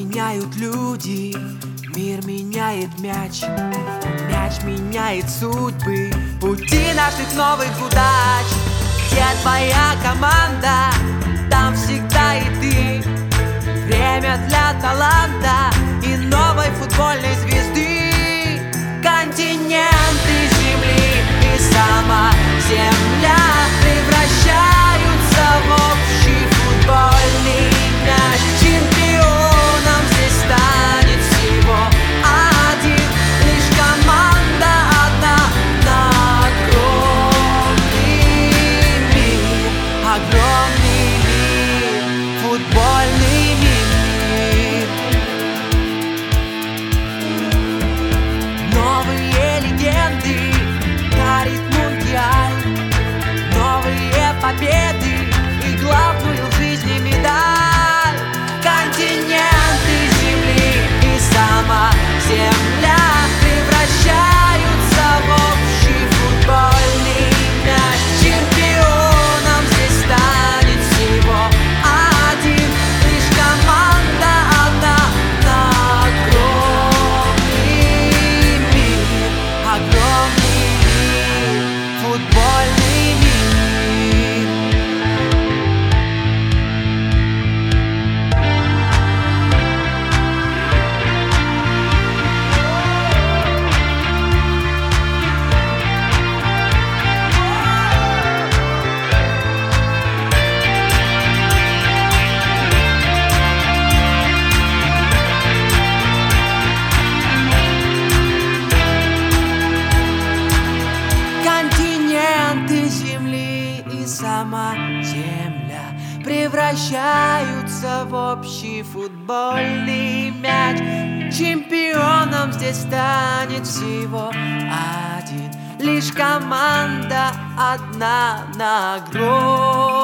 меняют люди, мир меняет мяч, мяч меняет судьбы, пути наших новых удач. Где твоя команда, там всегда и ты. Время для таланта и новой футбольной звезды. Континенты земли и сама земля превращаются в общий футбольный мяч. Чемпионом здесь станет всего один, лишь команда одна на огромный мир. Огромный мир, футбольный мир. Новые легенды дарит мундиаль, новые победы и главную в жизни медаль. Континенты земли и сама земля превращаются в общий футбольный мяч. Чемпионом здесь станет всего один, лишь команда одна на огромный мир. Огромный мир, футбольный мир. Континенты земли и сама земля превращаются в общий футбольный мяч. Чемпионом здесь станет всего один, лишь команда одна на огромный